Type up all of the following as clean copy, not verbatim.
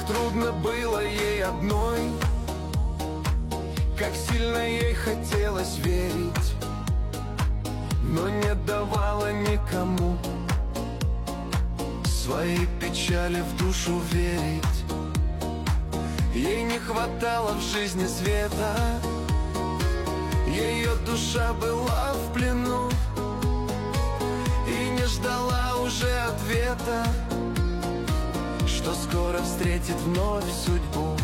трудно было ей одной, как сильно ей хотелось верить, но не давала никому свои печали в душу верить. Ей не хватало в жизни света, ее душа была в плену и не ждала уже ответа, что скоро встретит вновь судьбу.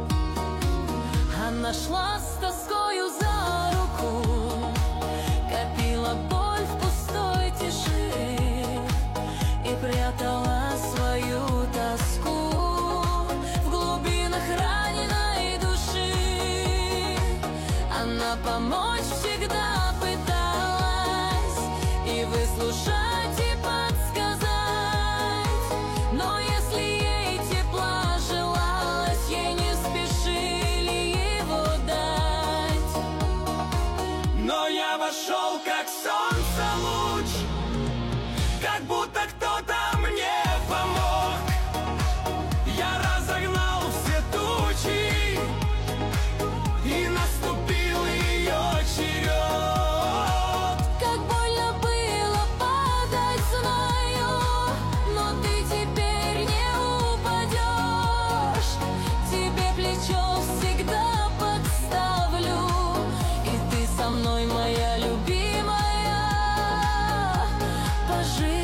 Она шла с тоскою за руку, копила боль в пустой тиши и прятала свою тоску в глубинах раненой души. Она помочь всегда пыталась и выслушать, и подсказать, но если ей тепла желалось, ей не спешили его дать. Но я вошел, как солнце луч, как будто кто-то мне помог. Я разогнал все тучи, и наступил ее черед. Как больно было падать, знаю, но ты теперь не упадешь. Тебе плечо всегда подставлю, и ты со мной, моя любимая, пожизненно.